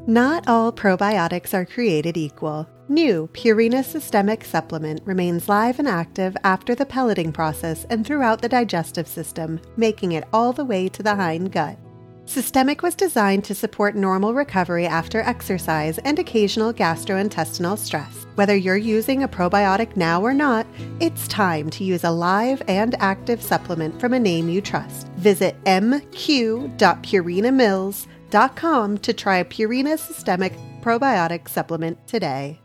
Not all probiotics are created equal. New Purina Systemic Supplement remains live and active after the pelleting process and throughout the digestive system, making it all the way to the hind gut. Systemic was designed to support normal recovery after exercise and occasional gastrointestinal stress. Whether you're using a probiotic now or not, it's time to use a live and active supplement from a name you trust. Visit mq.purinamills.com to try Purina Systemic Probiotic Supplement today.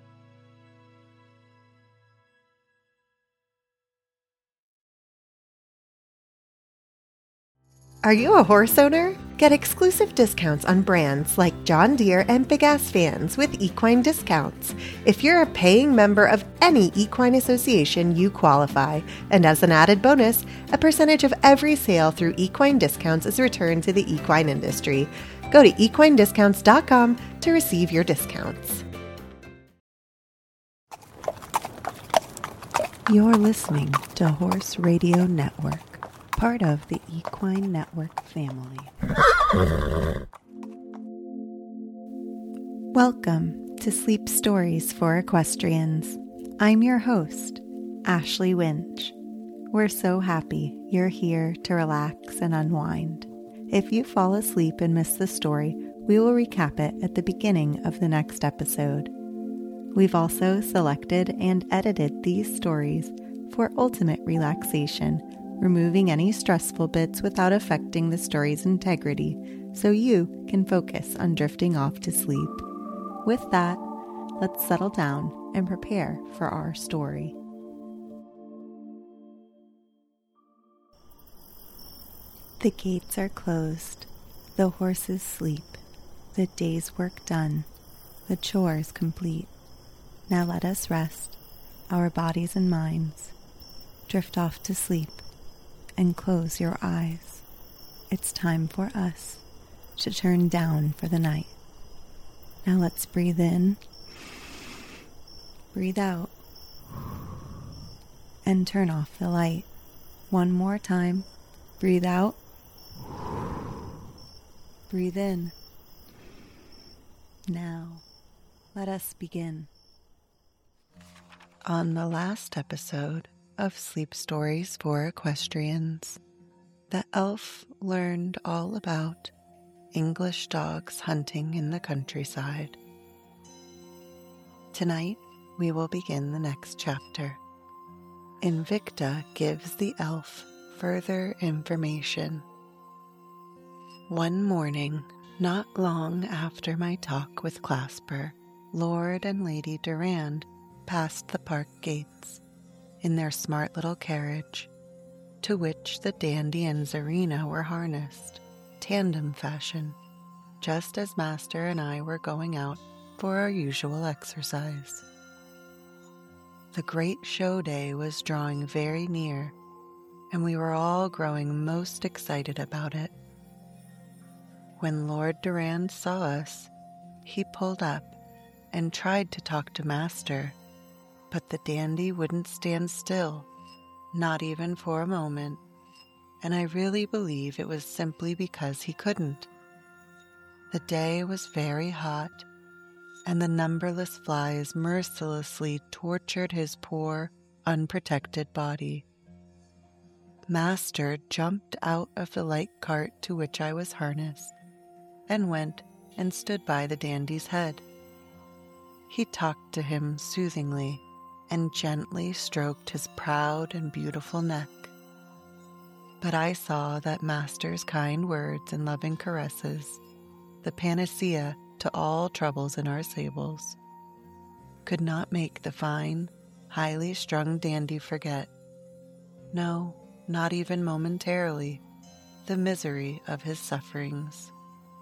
Are you a horse owner? Get exclusive discounts on brands like John Deere and Big Ass Fans with equine discounts. If you're a paying member of any equine association, you qualify. And as an added bonus, a percentage of every sale through equine discounts is returned to the equine industry. Go to equinediscounts.com to receive your discounts. You're listening to Horse Radio Network, part of the Equine Network family. Welcome to Sleep Stories for Equestrians. I'm your host, Ashley Winch. We're so happy you're here to relax and unwind. If you fall asleep and miss the story, we will recap it at the beginning of the next episode. We've also selected and edited these stories for ultimate relaxation, removing any stressful bits without affecting the story's integrity, so you can focus on drifting off to sleep. With that, let's settle down and prepare for our story. The gates are closed, the horses sleep, the day's work done, the chores complete. Now let us rest, our bodies and minds. Drift off to sleep and close your eyes. It's time for us to turn down for the night. Now let's breathe in, breathe out, and turn off the light. One more time. Breathe out, breathe in. Now, let us begin. On the last episode of Sleep Stories for Equestrians, the elf learned all about English dogs hunting in the countryside. Tonight, we will begin the next chapter. Invicta gives the elf further information. One morning, not long after my talk with Clasper, Lord and Lady Durand passed the park gates in their smart little carriage, to which the Dandy and Zarina were harnessed, tandem fashion, just as Master and I were going out for our usual exercise. The great show day was drawing very near, and we were all growing most excited about it. When Lord Durand saw us, he pulled up and tried to talk to Master, but the Dandy wouldn't stand still, not even for a moment, and I really believe it was simply because he couldn't. The day was very hot, and the numberless flies mercilessly tortured his poor, unprotected body. Master jumped out of the light cart to which I was harnessed, and went and stood by the Dandy's head. He talked to him soothingly, and gently stroked his proud and beautiful neck. But I saw that Master's kind words and loving caresses, the panacea to all troubles in our stables, could not make the fine, highly strung Dandy forget, no, not even momentarily, the misery of his sufferings.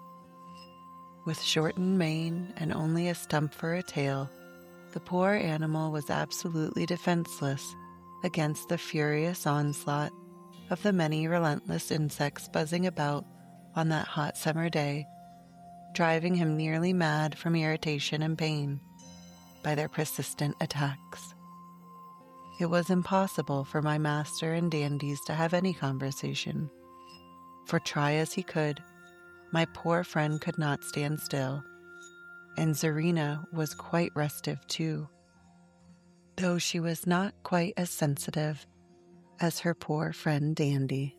With shortened mane and only a stump for a tail, the poor animal was absolutely defenseless against the furious onslaught of the many relentless insects buzzing about on that hot summer day, driving him nearly mad from irritation and pain by their persistent attacks. It was impossible for my master and Dandies to have any conversation, for try as he could, my poor friend could not stand still, and Zarina was quite restive too, though she was not quite as sensitive as her poor friend Dandy.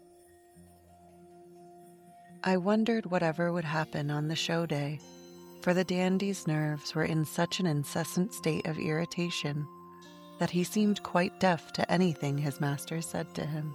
I wondered whatever would happen on the show day, for the Dandy's nerves were in such an incessant state of irritation that he seemed quite deaf to anything his master said to him.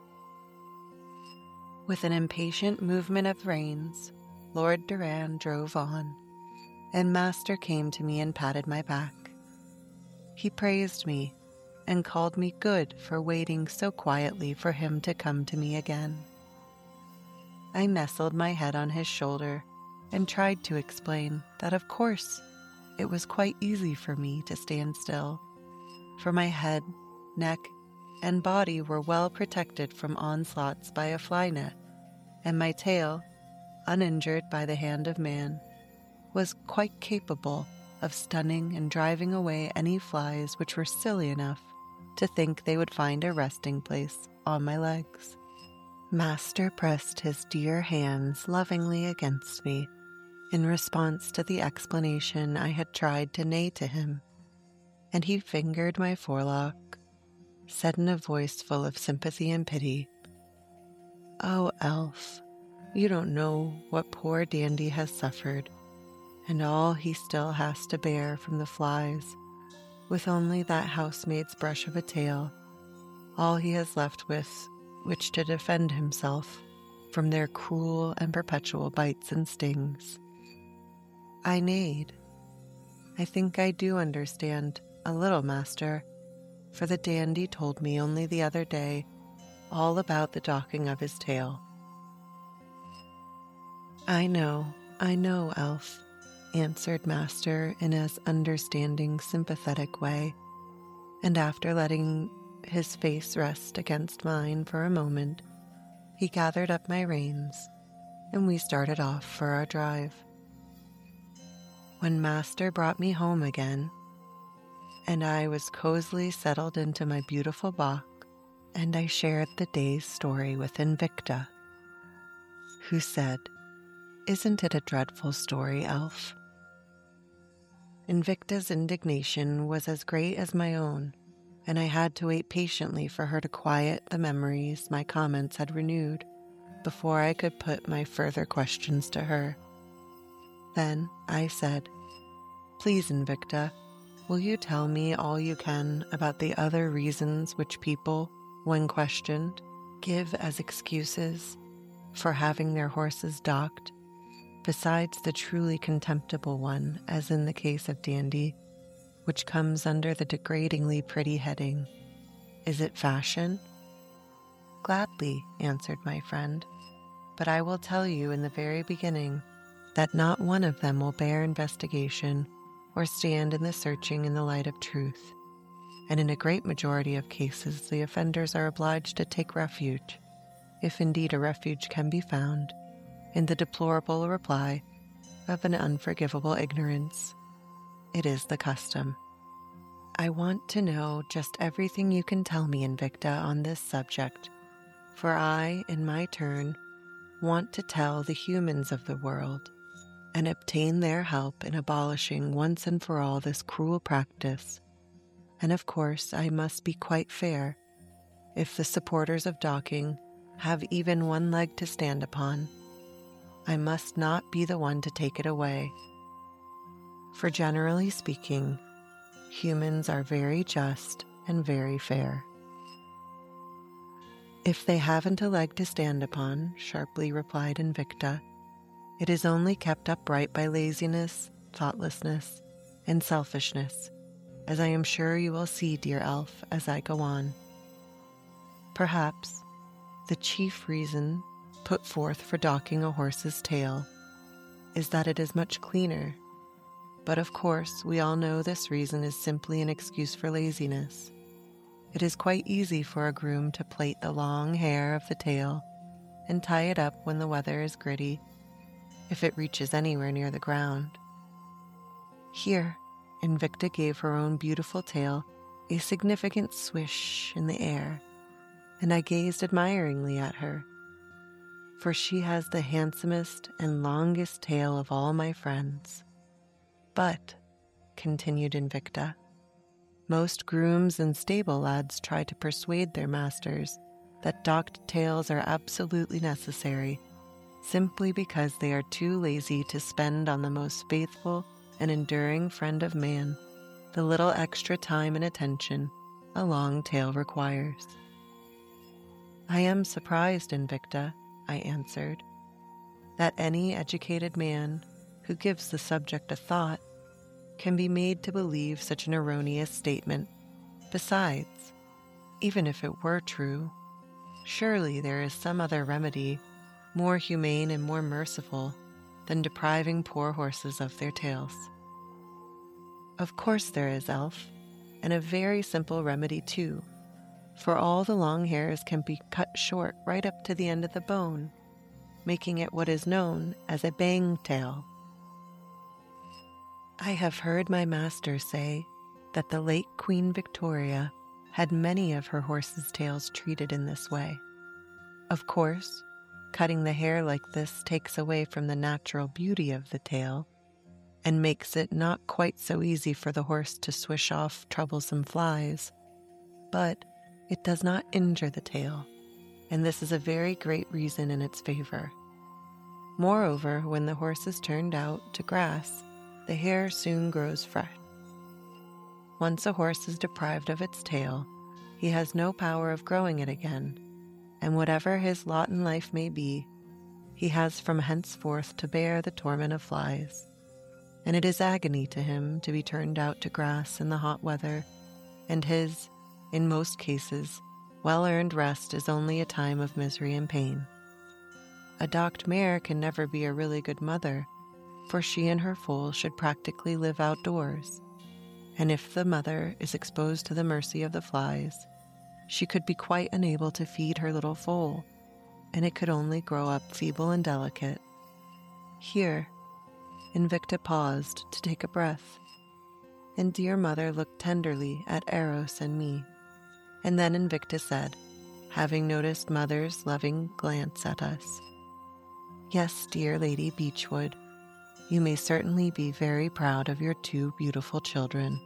With an impatient movement of reins, Lord Durand drove on, and Master came to me and patted my back. He praised me and called me good for waiting so quietly for him to come to me again. I nestled my head on his shoulder and tried to explain that of course it was quite easy for me to stand still, for my head, neck, and body were well protected from onslaughts by a fly net, and my tail, uninjured by the hand of man, was quite capable of stunning and driving away any flies which were silly enough to think they would find a resting place on my legs. Master pressed his dear hands lovingly against me in response to the explanation I had tried to neigh to him, and he fingered my forelock, said in a voice full of sympathy and pity, "Oh, Elf, you don't know what poor Dandy has suffered, and all he still has to bear from the flies, with only that housemaid's brush of a tail, all he has left with which to defend himself from their cruel and perpetual bites and stings." I neighed. "I think I do understand a little, Master, for the Dandy told me only the other day all about the docking of his tail." I know, Elf," answered Master in his understanding, sympathetic way, and after letting his face rest against mine for a moment, he gathered up my reins, and we started off for our drive. When Master brought me home again, and I was cozily settled into my beautiful box, and I shared the day's story with Invicta, who said, "Isn't it a dreadful story, Elf?" Invicta's indignation was as great as my own, and I had to wait patiently for her to quiet the memories my comments had renewed before I could put my further questions to her. Then I said, "Please, Invicta, will you tell me all you can about the other reasons which people, when questioned, give as excuses for having their horses docked, besides the truly contemptible one, as in the case of Dandy, which comes under the degradingly pretty heading, 'Is it fashion?'" "Gladly," answered my friend, "but I will tell you in the very beginning that not one of them will bear investigation or stand in the searching in the light of truth, and in a great majority of cases the offenders are obliged to take refuge, if indeed a refuge can be found, in the deplorable reply of an unforgivable ignorance. It is the custom. I want to know just everything you can tell me, Invicta, on this subject, for I, in my turn, want to tell the humans of the world and obtain their help in abolishing once and for all this cruel practice. And of course I must be quite fair. If the supporters of docking have even one leg to stand upon, I must not be the one to take it away. For generally speaking, humans are very just and very fair." "If they haven't a leg to stand upon," sharply replied Invicta, "it is only kept upright by laziness, thoughtlessness, and selfishness, as I am sure you will see, dear Elf, as I go on. Perhaps the chief reason put forth for docking a horse's tail is that it is much cleaner, but of course we all know this reason is simply an excuse for laziness. It is quite easy for a groom to plait the long hair of the tail and tie it up when the weather is gritty, if it reaches anywhere near the ground. Here, Invicta gave her own beautiful tail a significant swish in the air, and I gazed admiringly at her, for she has the handsomest and longest tail of all my friends. But, continued Invicta, most grooms and stable lads try to persuade their masters that docked tails are absolutely necessary, simply because they are too lazy to spend on the most faithful and enduring friend of man the little extra time and attention a long tail requires. I am surprised, Invicta, I answered, that any educated man who gives the subject a thought can be made to believe such an erroneous statement. Besides, even if it were true, surely there is some other remedy more humane and more merciful than depriving poor horses of their tails. Of course there is, Elf, and a very simple remedy too, for all the long hairs can be cut short right up to the end of the bone, making it what is known as a bang tail. I have heard my master say that the late Queen Victoria had many of her horses' tails treated in this way. Of course, cutting the hair like this takes away from the natural beauty of the tail and makes it not quite so easy for the horse to swish off troublesome flies, but it does not injure the tail, and this is a very great reason in its favor. Moreover, when the horse is turned out to grass, the hair soon grows fresh. Once a horse is deprived of its tail, he has no power of growing it again, and whatever his lot in life may be, he has from henceforth to bear the torment of flies, and it is agony to him to be turned out to grass in the hot weather, and his, in most cases, well-earned rest is only a time of misery and pain. A docked mare can never be a really good mother, for she and her foal should practically live outdoors, and if the mother is exposed to the mercy of the flies, she could be quite unable to feed her little foal, and it could only grow up feeble and delicate. Here, Invicta paused to take a breath, and dear mother looked tenderly at Eros and me, and then Invicta said, having noticed mother's loving glance at us, "Yes, dear Lady Beechwood, you may certainly be very proud of your two beautiful children."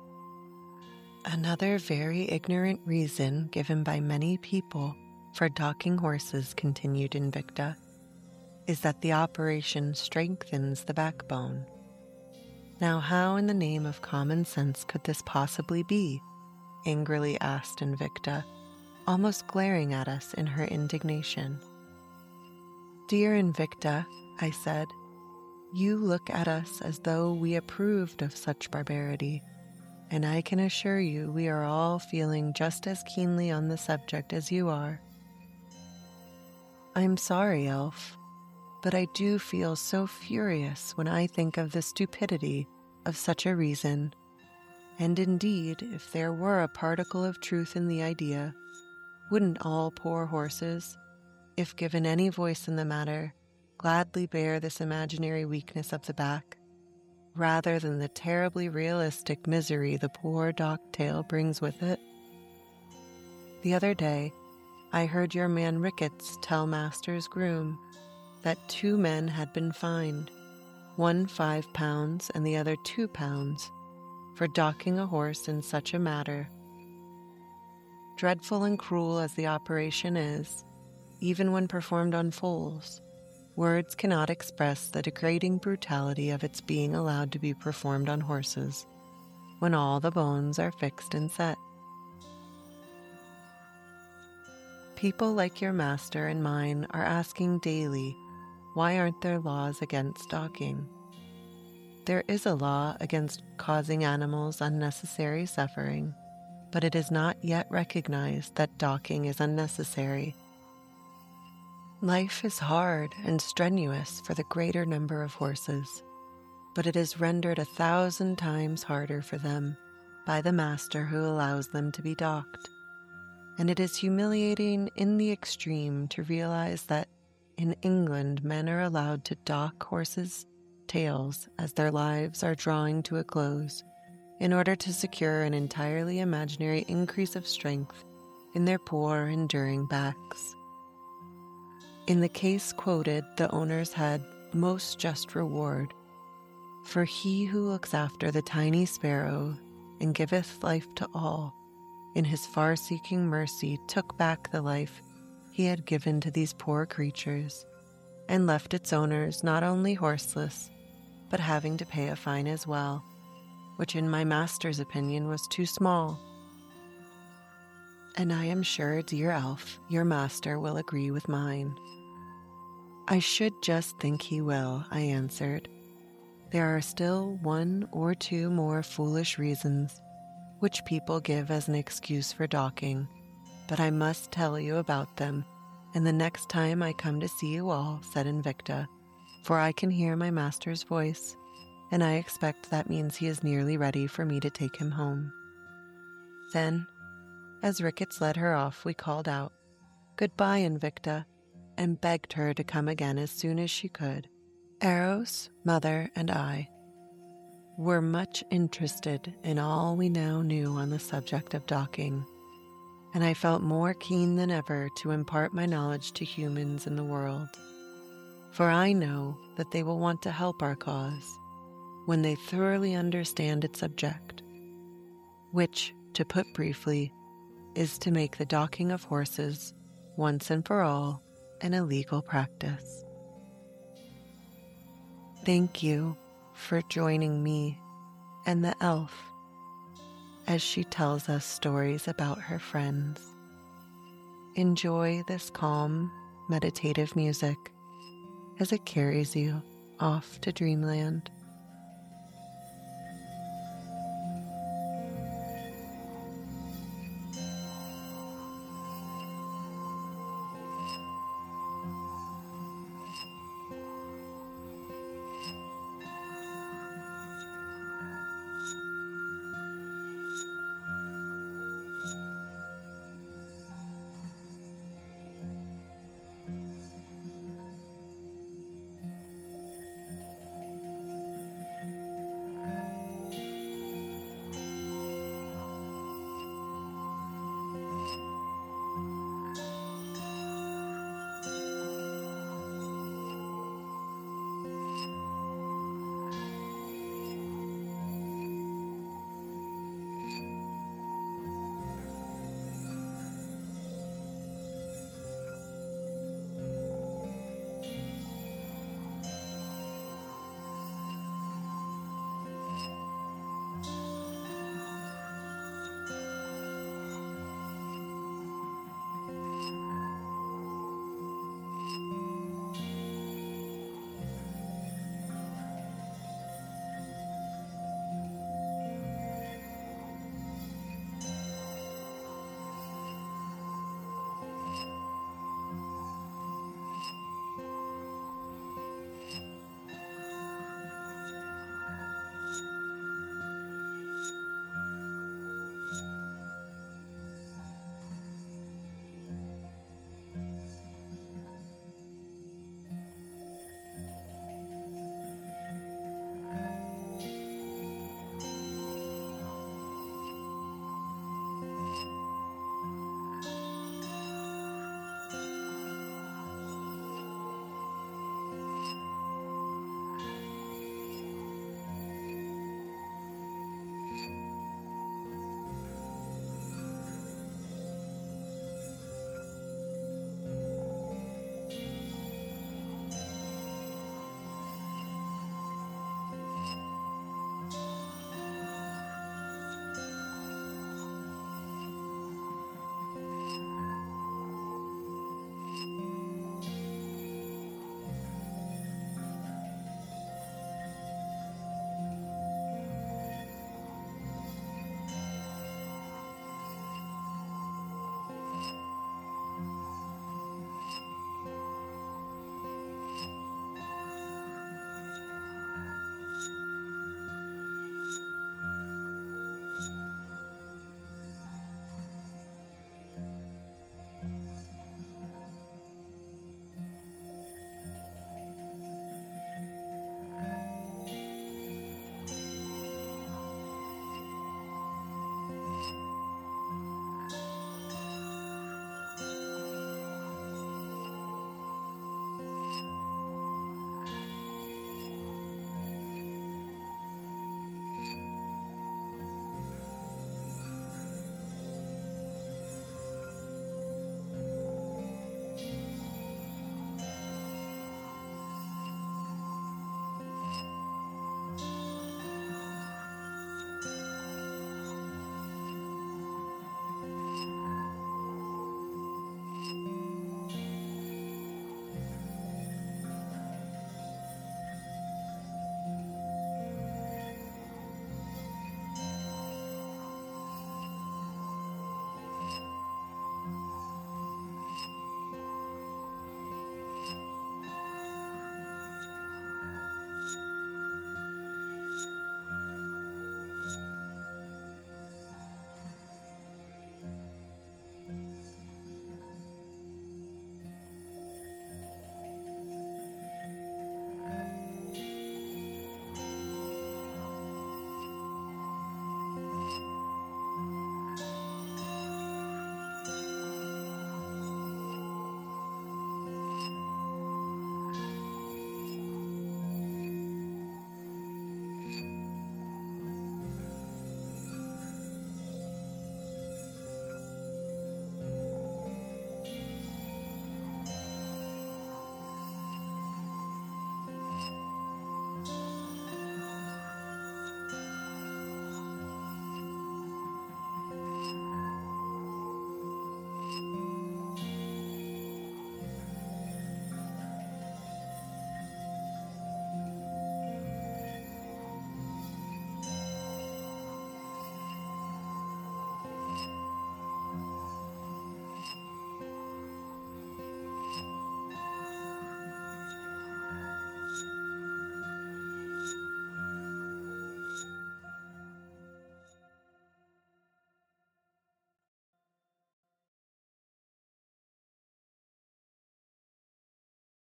Another very ignorant reason given by many people for docking horses, continued Invicta, is that the operation strengthens the backbone. Now how in the name of common sense could this possibly be? Angrily asked Invicta, almost glaring at us in her indignation. Dear Invicta, I said, you look at us as though we approved of such barbarity, and I can assure you we are all feeling just as keenly on the subject as you are. I'm sorry, Elf, but I do feel so furious when I think of the stupidity of such a reason, and indeed, if there were a particle of truth in the idea, wouldn't all poor horses, if given any voice in the matter, gladly bear this imaginary weakness of the back, rather than the terribly realistic misery the poor docked tail brings with it? The other day, I heard your man Ricketts tell Master's groom that 2 men had been fined, one 5 pounds and the other 2 pounds, for docking a horse in such a matter. Dreadful and cruel as the operation is, even when performed on foals, words cannot express the degrading brutality of its being allowed to be performed on horses, when all the bones are fixed and set. People like your master and mine are asking daily, why aren't there laws against docking? There is a law against causing animals unnecessary suffering, but it is not yet recognized that docking is unnecessary. Life is hard and strenuous for the greater number of horses, but it is rendered 1,000 times harder for them by the master who allows them to be docked. And it is humiliating in the extreme to realize that in England men are allowed to dock horses' tails as their lives are drawing to a close, in order to secure an entirely imaginary increase of strength in their poor, enduring backs. In the case quoted, the owners had most just reward, For he who looks after the tiny sparrow and giveth life to all, in his far-seeking mercy took back the life he had given to these poor creatures, and left its owners not only horseless, but having to pay a fine as well, which in my master's opinion was too small. And I am sure, dear elf, your master will agree with mine. I should just think he will, I answered. There are still 1 or 2 more foolish reasons which people give as an excuse for docking, but I must tell you about them, and the next time I come to see you all, said Invicta, for I can hear my master's voice, and I expect that means he is nearly ready for me to take him home. Then, as Ricketts led her off, we called out, "Goodbye, Invicta," and begged her to come again as soon as she could. Eros, Mother, and I were much interested in all we now knew on the subject of docking, and I felt more keen than ever to impart my knowledge to humans in the world, for I know that they will want to help our cause when they thoroughly understand its object, which, to put briefly, is to make the docking of horses once and for all an illegal practice. Thank you for joining me and the elf as she tells us stories about her friends. Enjoy this calm, meditative music as it carries you off to dreamland.